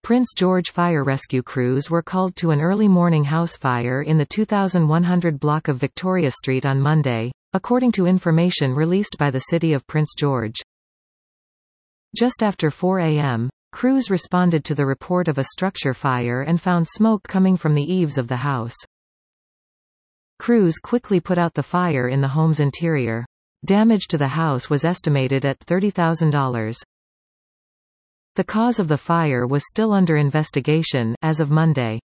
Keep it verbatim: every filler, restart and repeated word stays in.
Prince George fire rescue crews were called to an early morning house fire in the two thousand one hundred block of Victoria Street on Monday, according to information released by the City of Prince George. Just after four a m, crews responded to the report of a structure fire and found smoke coming from the eaves of the house. Crews quickly put out the fire in the home's interior. Damage to the house was estimated at thirty thousand dollars. The cause of the fire was still under investigation, as of Monday.